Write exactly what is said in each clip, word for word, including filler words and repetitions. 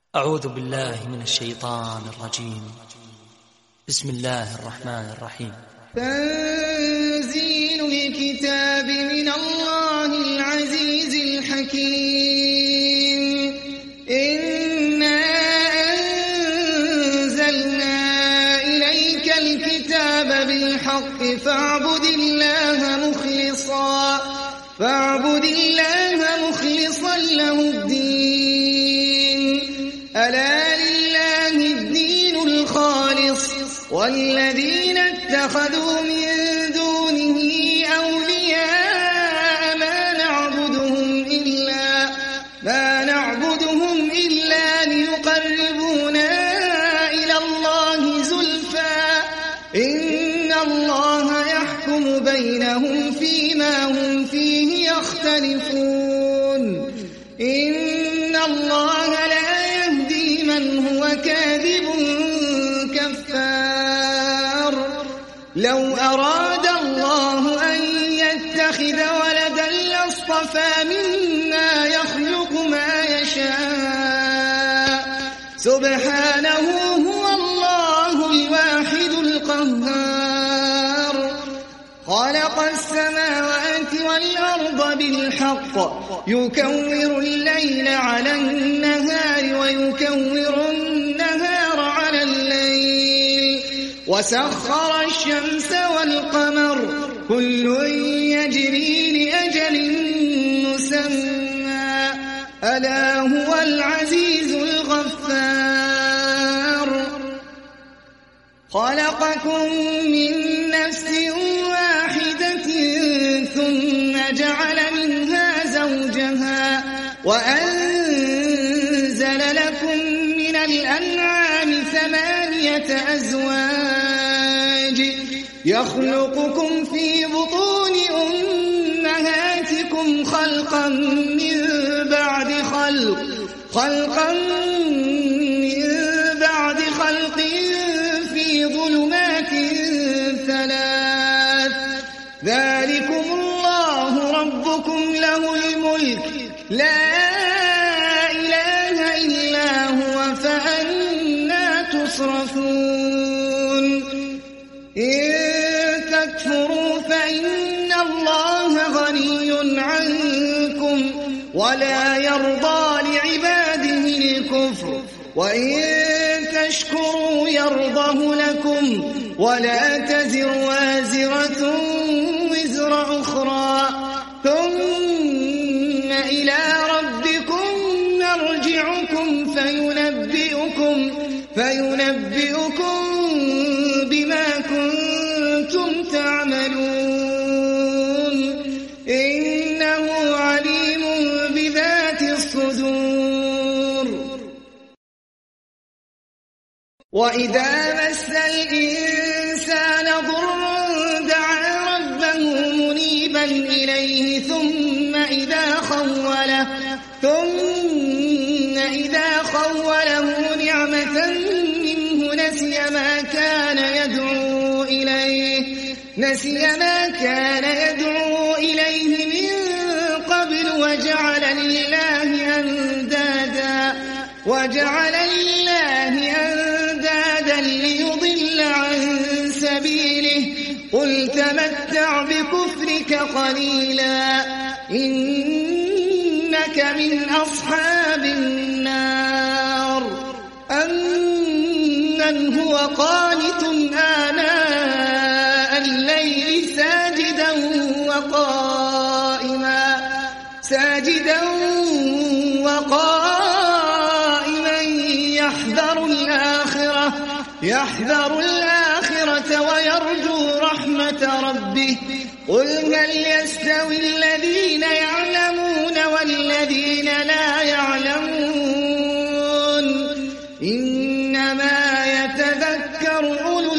أعوذ بالله من الشيطان الرجيم. بسم الله الرحمن الرحيم. تنزيل الكتاب من الله العزيز الحكيم. إنا أنزلنا إليك الكتاب بالحق فاعبد الله مخلصا فاعبد الله مخلصا له الدين. ألا لله الدين الخالص والذين اتخذوا من دونه أولياء ما نعبدهم إلا ما نعبدهم إلا ليقربونا إلى الله زلفى إن الله يحكم بينهم فيما هم فيه يختلفون. إن الله لا يهدي من هو كاذب كفار. لو أراد الله أن يتخذ ولدا لاصطفى مما يخلق ما يشاء سبحانه هو الله الواحد القهار. خلق السماوات والأرض بالحق يكور الليل على النهار ويكور النهار على الليل وسخر الشمس والقمر كل يجري لأجل مسمى ألا هو العزيز الغفار. خلقكم من نفس واحدة ثم جعل منها زوجها وأنزل لكم من الأنعام ثمانية أزواج يخلقكم في بطون أمهاتكم خلقا من بعد خلق خلقا من بعد خلق في ظلمات ثلاث ذلكم الله ربكم له الملك لا إله إلا هو فأنى تصرفون. إن تكفروا فإن الله غني عنكم ولا يرضى لعباده الكفر وإن تشكروا يرضه لكم ولا تزر وازرة وزر أخرى ثم إلى ربكم نرجعكم فينبئكم فينبئكم بما كنتم تعملون. إنه عليم بذات الصدور. وإذا مس الإنسان ضر دعا ربه منيبا إليه ثم إذا خوله ثم إذا خوله نعمة منه نسي ما كان يدعو إليه نسي ما كان يدعو إليه من قبل وجعل لله أندادا وجعل لله أندادا ليضل عن سبيله قل تمتع بكفرك قليلا إنك من أصحاب النار. أمن هو قانت آناء الليل ساجدا وقائما ساجدا وقائما يحذر الآخرة يحذر الآخرة ويرجو رحمة ربه قل هل يستوي الذين يعلمون والذين لا يعلمون إنما يتذكر أولو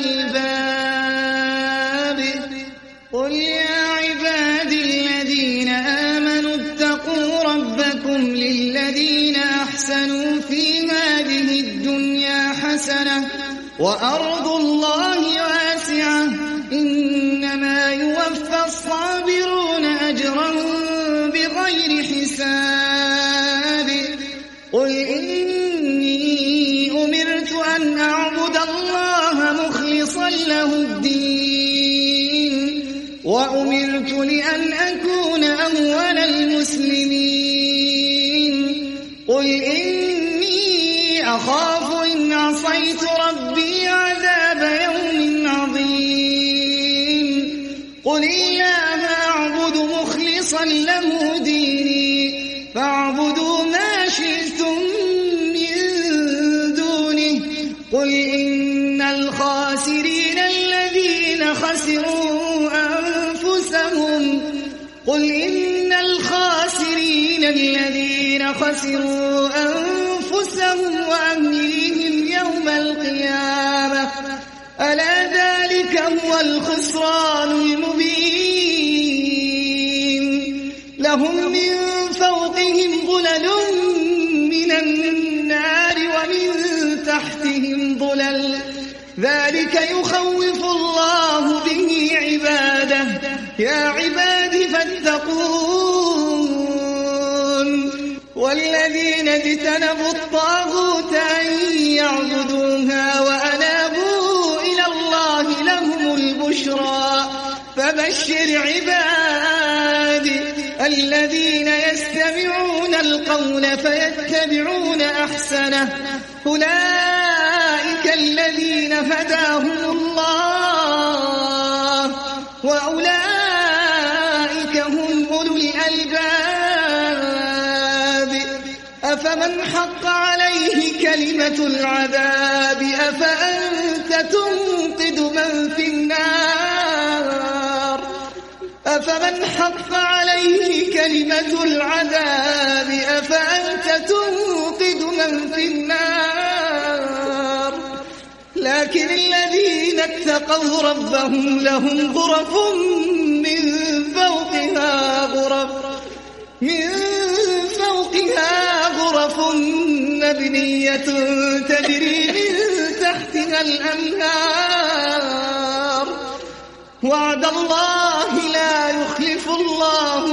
الألباب. قل يا عبادي الذين آمنوا اتقوا ربكم للذين أحسنوا في هذه الدنيا حسنة وأرض الله واسعة إنما يوفى الصابرون أجرهم بغير حساب. قل إن أن أعبد الله مخلصا له الدين وأمرت لأن أكون أول المسلمين قل إني أخاف إن عصيت ربي عذاب يوم عظيم قل الله أعبد مخلصا له ديني فاعبدوا ما شئتم من دونه قل إن الخاسرين الذين خسروا أنفسهم قل إن الخاسرين الذين خسروا أنفسهم وأهليهم يوم القيامة ألا ذلك هو الخسران المبين لهم من فوقهم ظلل من النار ومن تحتهم ظلل ذلك يخوف الله به عباده يا عباد فاتقون والذين اجتنبوا الطاغوت أن يعبدوها وأنابوا إلى الله لهم البشرى فبشر عبادي الذين يستمعون القول فيتبعون أحسنه أولئك الذين هداهم الله وأولئك هم أولو الألباب أفمن حق عليه كلمة العذاب أفأنت تنقذ من في النار أفمن حق عليه كلمة العذاب أفأنت تنقذ من في النار لكن الذين اتقوا ربهم لهم غرف من فوقها غرف من فوقها غرف مبنية تجري من تحتها الأنهار وعد الله لا يخلف الله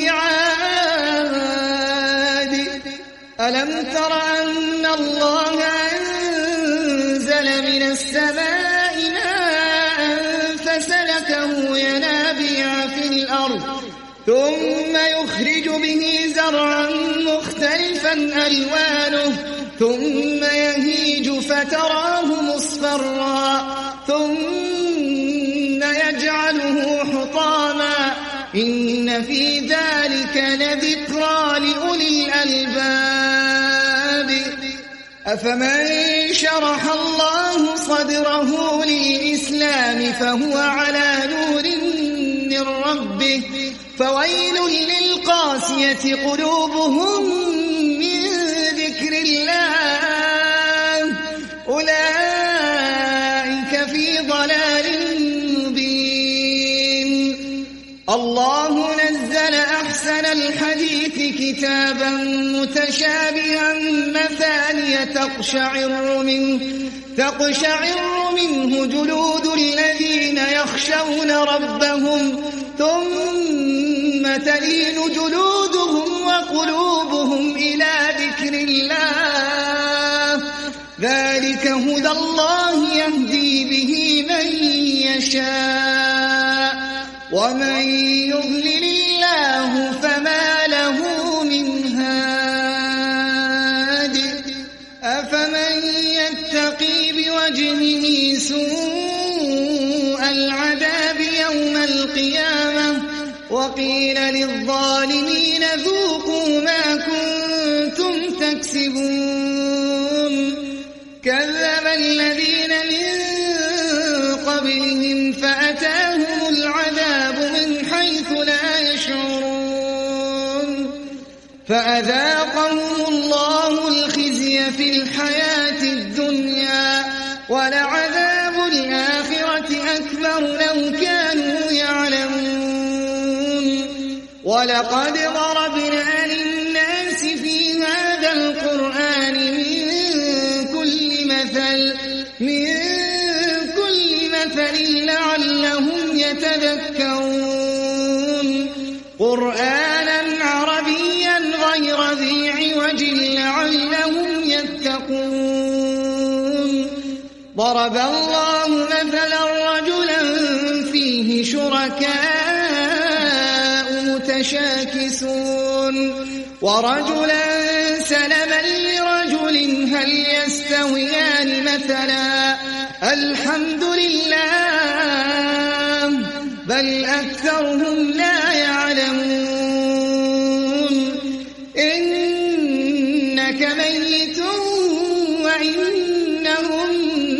الميعاد ألم تر أن الله أنزل من السماء ماء فسلكه ينابيع في الأرض ثم يخرج به زرعا مختلفا ألوانه ثم يهيج فتراه مصفرا ثم يجعله حطاما إن في ذلك لذكرى لأولي الألباب أفمن شرح الله صدره للإسلام فهو على نور من ربه فويل للقاسية قلوبهم من ذكر الله أولئك في ضلال مبين الله نزل أحسن الحديث كتابا متشابها مثانية تقشعر منه تقشعر منه جلود الذين يخشون ربهم ثم تلين جلودهم وقلوبهم إلى ذكر الله ذلك هدى الله يهدي به من يشاء ومن يضلل الله فما له من هاد أفمن يتقي بوجهه سوء العذاب يوم القيامة وقيل للظالمين ذوقوا ما كنتم تكسبون كذب الذين من قبلهم فأتاهم العذاب من حيث لا يشعرون فأذاقهم الله الخزي في الحياة الدنيا ولعذاب الآخرة أكبر لو كانوا يعلمون ولقد ضربنا للناس في هذا القرآن من كل مثل من كل مثل لعلهم يتذكرون قرآنا عربيا غير ذي عوج لعلهم يتقون ضرب الله مثلا رجلا فيه شركاء متشاكسون ورجلا سلما لرجل هل يستويان مثلا الحمد لله بل أكثرهم لا يعلمون إنك ميت وإنهم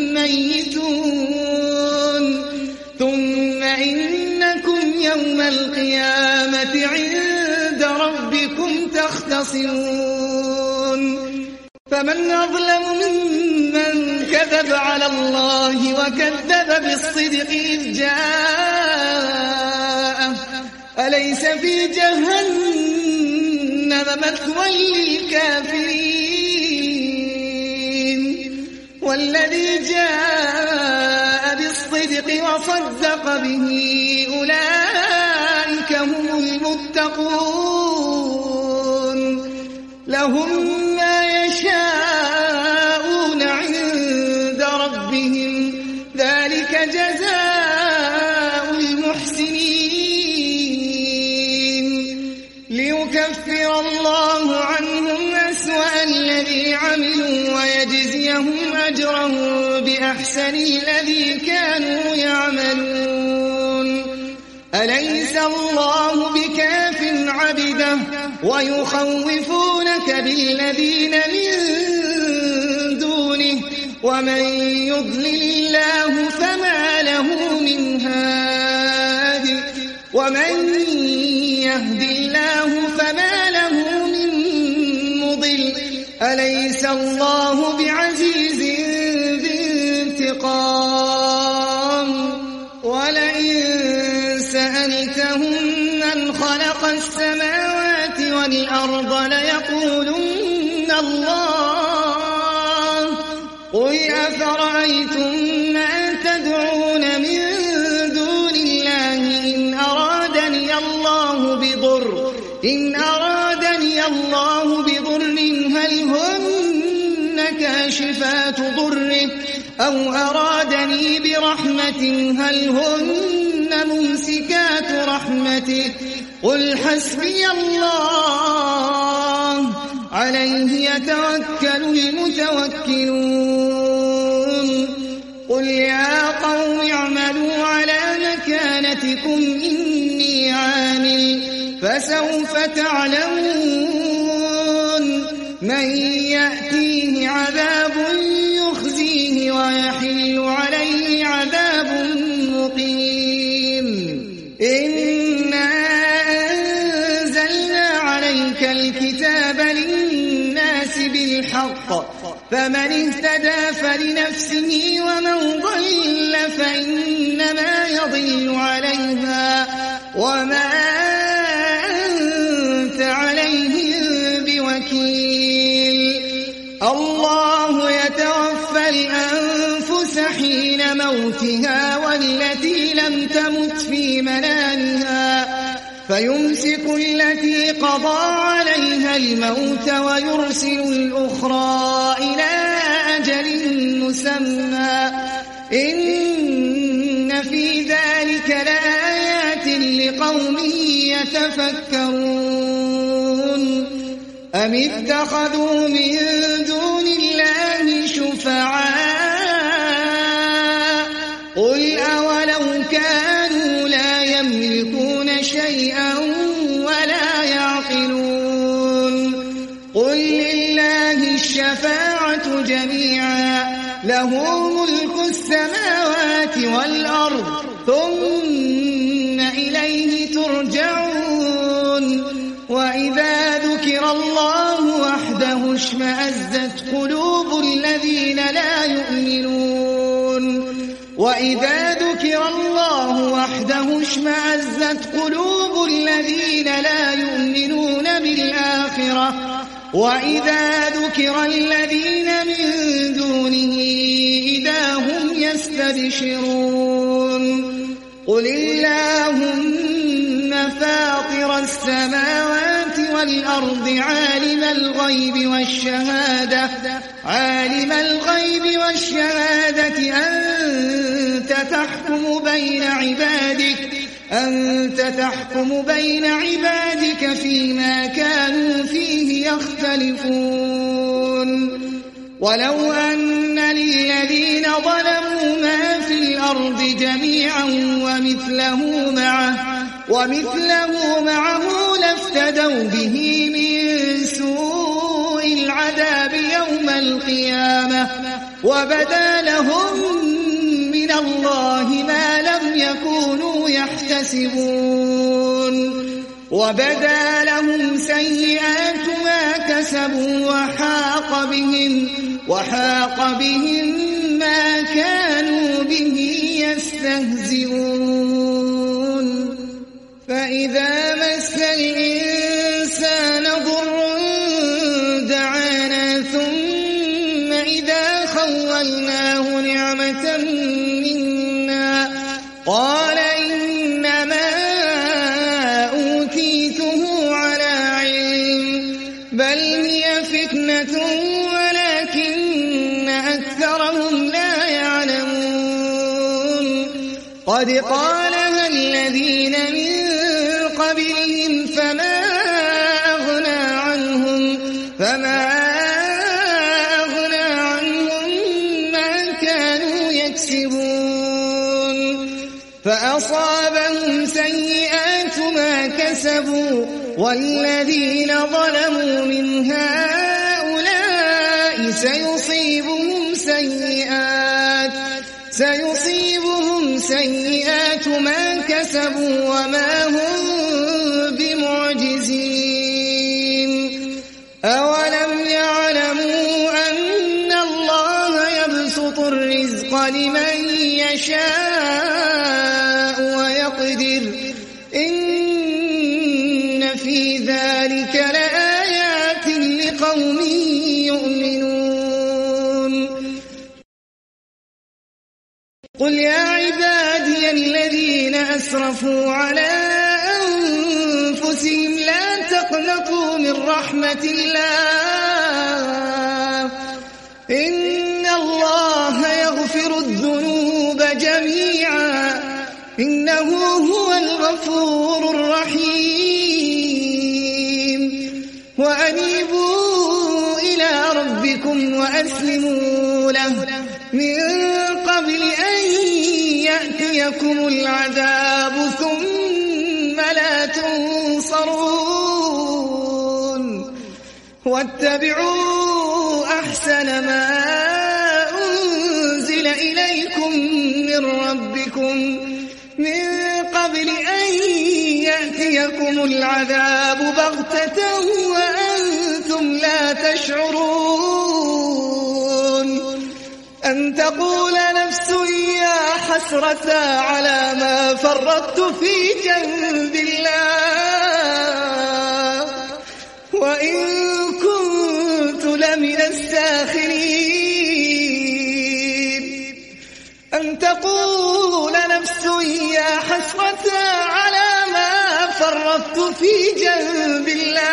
ميتون ثم إنكم يوم القيامة عند ربكم تختصمون فمن أظلم ممن كذب على الله وكذب بالصدق إذ جاءه أليس في جهنم مثوى للكافرين والذي جاء بالصدق وصدق به أولئك هم المتقون لهم ما يشاءون عند ربهم ذلك جزاء المحسنين ليكفر الله عنهم أسوأ الذي عملوا ويجزيهم أجرهم بأحسن الذي كانوا يعملون أليس الله بكاف عبده ويخوفونك بالذين من دونه ومن يضلل الله فما له من هاد ومن يهد الله فما له من مضل أليس الله بعزيز ذي انتقام ولئن سألتهم من خلق السماوات والأرض ليقولن الله قل أفرأيتم ما تدعون من دون الله إن أرادني الله بضر إن أرادني الله بضر هل هن كاشفات ضره أو أرادني برحمة هل هن ممسكات رحمته قل حسبي الله عليه يتوكل المتوكلون قل يا قوم اعملوا على مكانتكم إني عامل فسوف تعلمون من يأتيه عذاب يخزيه ويحل عليه عذاب مقيم إنا أنزلنا عليك الكتاب للناس بالحق فمن اهتدى فلنفسه ومن ضل فإنما يضل عليها وما أنت عليهم بوكيل الله يتوفى الأنفس حين موتها والتي لم تمت في منامها فيمسك التي قضى عليها الموت ويرسل الأخرى إلى أجل مسمى إن في ذلك لآيات لقوم يتفكرون أم اتخذوا من دون الله شفعاء قل أولو كانوا لا يملكون شيئا ولا يعقلون قل لله الشفاعة جميعا له ملك السماوات والأرض ثم إليه ترجعون وإذا ذكر الله وحده اشمأزت قلوب الذين لا يؤمنون وإذا ذكر الله وحده اشمأزت قلوب الذين لا يؤمنون بالآخرة وإذا ذكر الذين من دونه إذا هم يستبشرون قل اللهم فاطر السماوات والأرض الأرض عالم الغيب والشهادة عالم الغيب والشهادة أنت تحكم بين عبادك أنت تحكم بين عبادك فيما كانوا فيه يختلفون ولو أن للذين ظلموا ما في الأرض جميعا ومثله معه ومثله معه لافتدوا به من سوء العذاب يوم القيامة وبدا لهم من الله ما لم يكونوا يحتسبون وبدا لهم سيئات ما كسبوا وحاق بهم وحاق بهم ما كانوا به يستهزئون فإذا مس الإنسان ضر دعانا ثم إذا خولناه نعمة منا قال إنما أوتيته على علم بل هي فتنة ولكن أكثرهم لا يعلمون قد قالها الذين من قبلهم فما أغنى عنهم فما أغنى عنهم ما كانوا يكسبون فأصابهم سيئات ما كسبوا والذين ظلموا من هؤلاء سيصيبهم سيئات سيصيبهم سيئات ما كسبوا وما هم بمعجزين أولم يعلموا أن الله يبسط الرزق لمن يشاء ويقدر إن في ذلك لآيات لقوم يؤمنون قل يا عبادي الذين أسرفوا على أنفسهم لا تقنطوا من رحمة الله إن الله يغفر الذنوب جميعا إنه هو الغفور الرحيم وأنيبوا إلى ربكم وأسلموا له من قبل أن يأتيكم العذاب ثم لا تنصرون واتبعوا أحسن ما أنزل إليكم من ربكم من قبل أن يأتيكم العذاب بغتة وأنتم لا تشعرون أن تقول نفس يا حسرة على ما فرطت في جنب الله وإن كنت لمن الساخرين أن تقول نفس يا حسرة على ما فرطت في جنب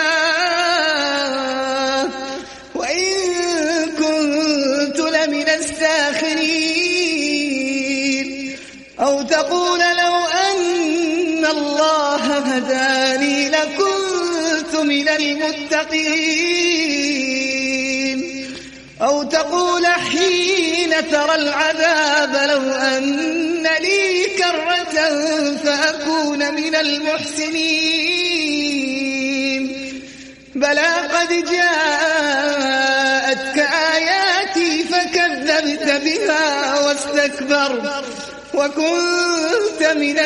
الله وإن كنت لمن الساخرين أو تقول لو أن الله هداني لكنت من المتقين أو تقول حين ترى العذاب لو أن لي كرة فأكون من المحسنين بلى قد جاءتك آياتي فكذبت بها واستكبرت وكنت من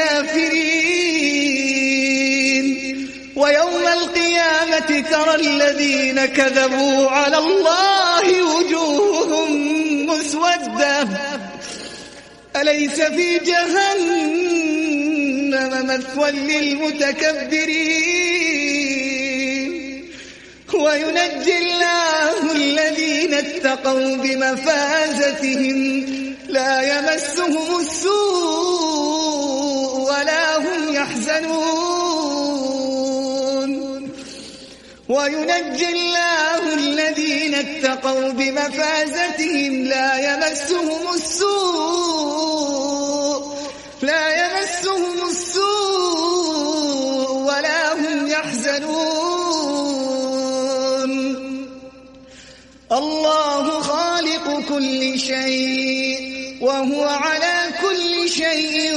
الكافرين ويوم القيامة ترى الذين كذبوا على الله وجوههم مسودة أليس في جهنم مثوى للمتكبرين وينجي الله الذين اتقوا بمفازتهم لا يمسهم السوء ولا هم يحزنون وينجي الله الذين اتقوا بمفازتهم لا يمسهم السوء لا يمسهم السوء ولا هم يحزنون. الله خالق كل شيء وهو على كل شيء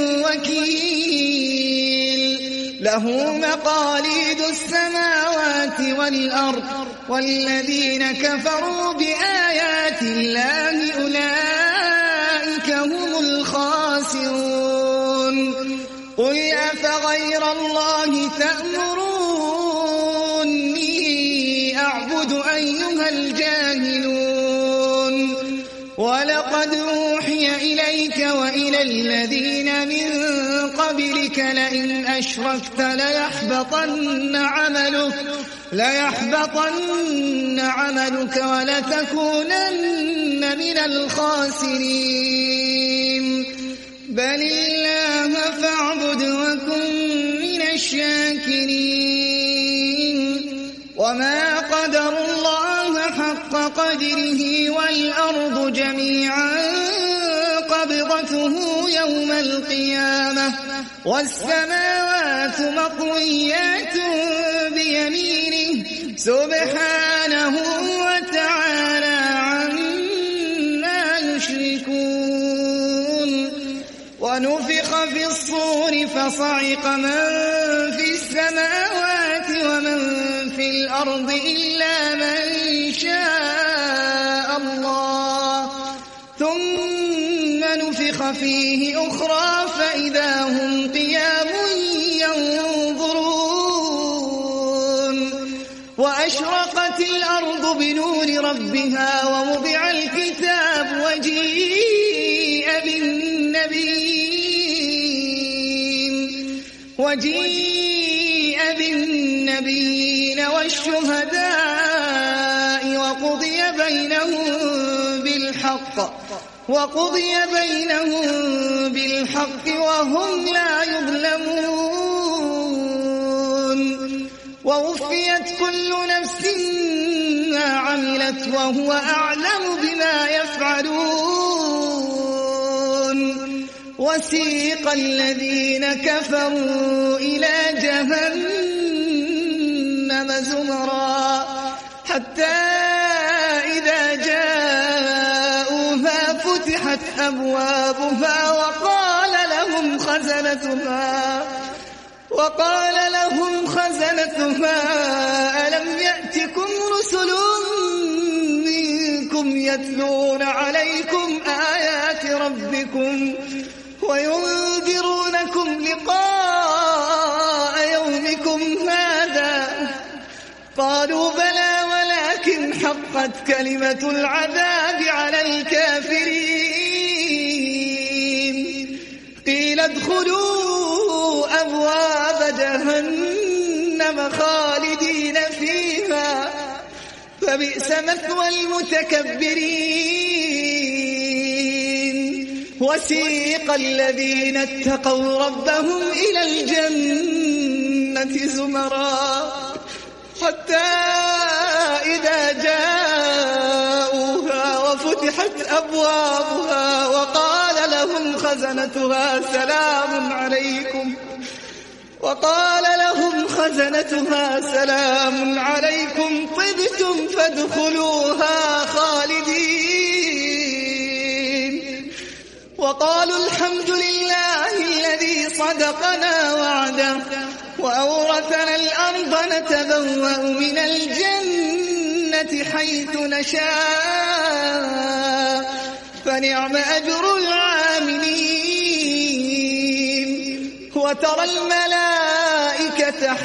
وكيل. له مقاليد السماوات والأرض والذين كفروا بآيات الله أولئك هم الخاسرون. قل أفغير الله تأمروني أعبد أيها الجاهلون. ولقد أوحي إليك وإلى الذين من قبلك لئن أشركت ليحبطن عملك ليحبطن عملك ولتكونن من الخاسرين. بل الله فاعبد وكن من الشاكرين. وما قدر الله حق قدره والأرض جميعا قبضته يوم القيامة والسماوات مطويات بيمينه سبحانه وتعالى عما يشركون. ونفخ في الصور فصعق من في السماوات ومن في الأرض إلا من شاء الله ثم نفخ فيه أخرى فإذا هم قيام ينظرون. وأشرقت الأرض بنور ربها ووضع الكتاب وجيء بالنبيين وجيء بالنبيين والشهداء وقضي بينهم بالحق وقضي بينهم بالحق وهم لا يظلمون. ووفيت كل نفس ما عملت وهو أعلم بما يفعلون. وسيق الذين كفروا إلى جهنم زمرا حتى إذا جاءوها فتحت أبوابها وقال لهم خزنتها وقال لهم خزنتها ألم يأتكم رسل منكم يتلون عليكم آيات ربكم وينذرونكم لقاء يومكم هذا؟ قالوا بلى ولكن حقت كلمة العذاب على الكافرين. قيل ادخلوا أبواب جهنم خالدين فيها فبئس مثوى المتكبرين. وسيق الذين اتقوا ربهم إلى الجنة زمرا حتى إذا جاءوها وفتحت أبوابها وقال لهم خزنتها سلام عليكم وقال لهم خزنتها سلام عليكم طبتم فادخلوها خالدين. وقالوا الحمد لله الذي صدقنا وعده وأورثنا الأرض نتبوأ من الجنة حيث نشاء فنعم أجر العاملين. وترى الملائكة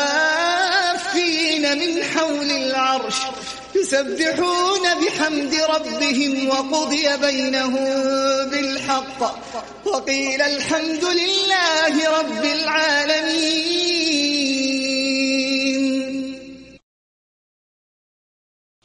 حافين من حول العرش يسبحون بحمد ربهم وقضي بينهم بالحق وقيل الحمد لله رب العالمين.